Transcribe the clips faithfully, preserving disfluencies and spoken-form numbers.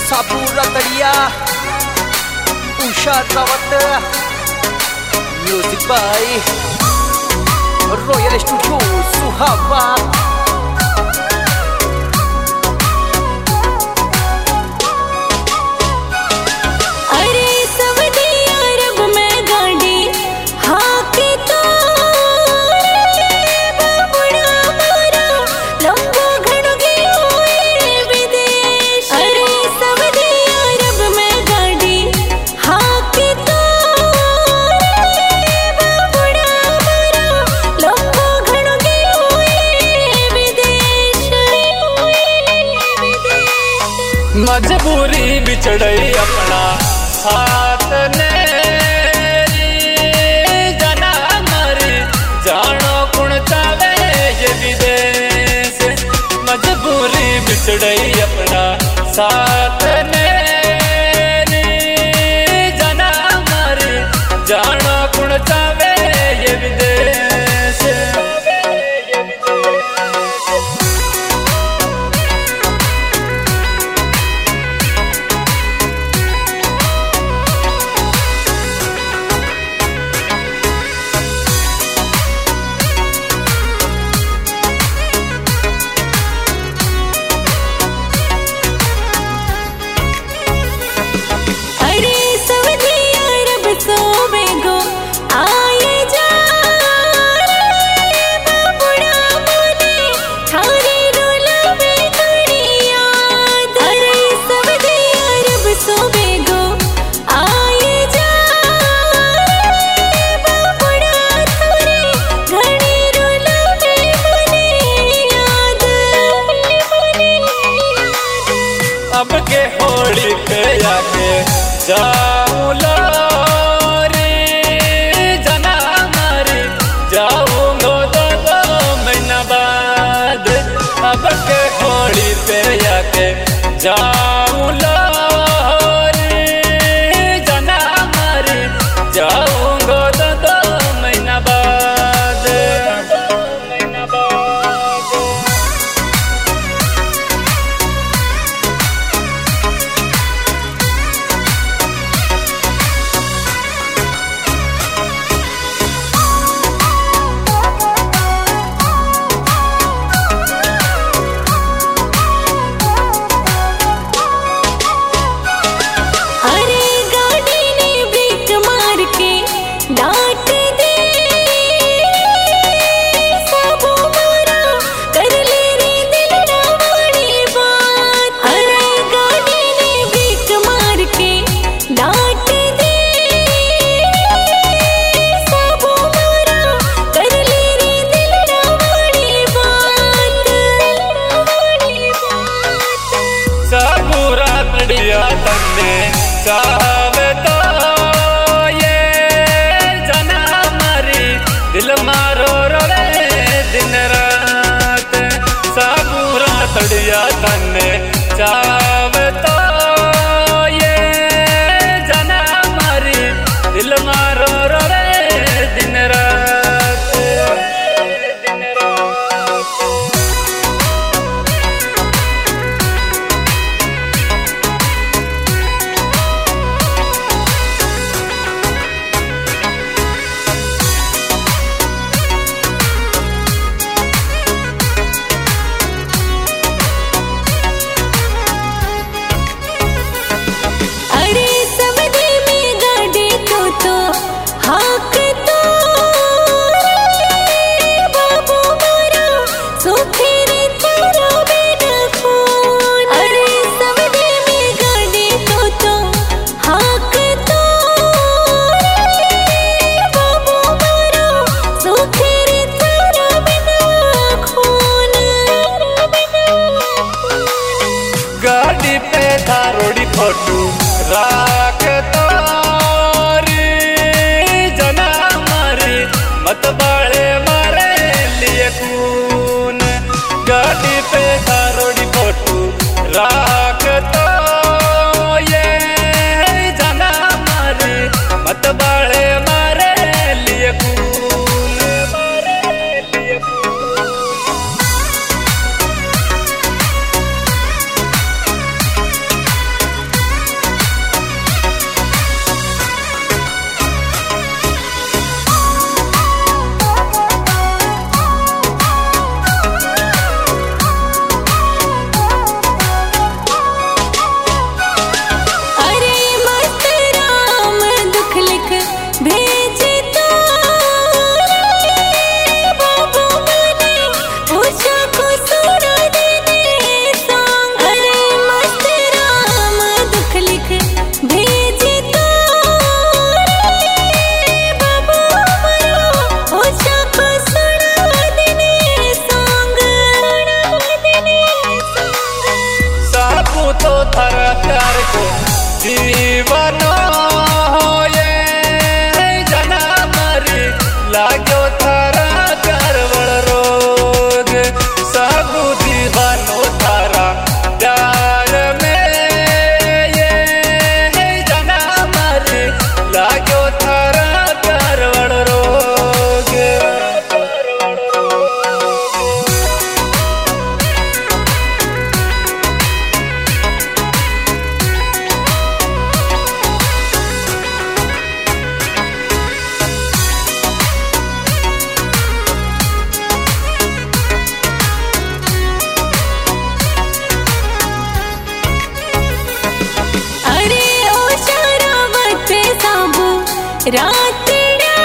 साबूरा तड़िया Usha Rawat music by Royal Studio सुहावा। मजबूरी बिछड़ई अपना साथ ने जना मरी जानो कुण चावे ये विदेश। मजबूरी बिछड़ई अपना साथ ने जना मरी जानो कुण चावे ये विदेश। अब के होली पे आके जाऊं लोरी जना मारी जाऊंगो दो दो महीना बाद। अब के होली पे आके जाऊं लोरी जना मारी जाऊंगो दो दो महीना बाद। महीना बाद तन्ने चावे तो ये जना मरी दिल मारो रोवे दिन रात। साबूरा तड़िया तन्ने चावे तो ये जना मरी दिल मारो रोवे दिन रात। दिन रात फोटू राख तोरी जना मारी मत बाले मारे लिए खून। गाड़ी पे थारोड़ी फोटू राख तो ये जना मारी मत बाले मारे लिए खून। मारे लिए खून। रातड़ा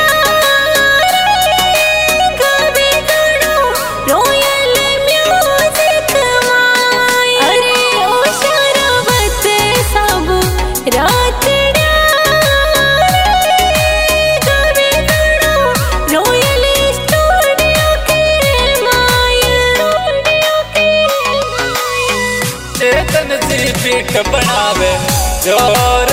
गावे गाणो रॉयल म्यूजिक माय अरे ओ शरावत साबू रातड़ा गावे गाणो रॉयल स्टूडियो के माय स्टूडियो के माय चेतन सी पीठ बनावे जो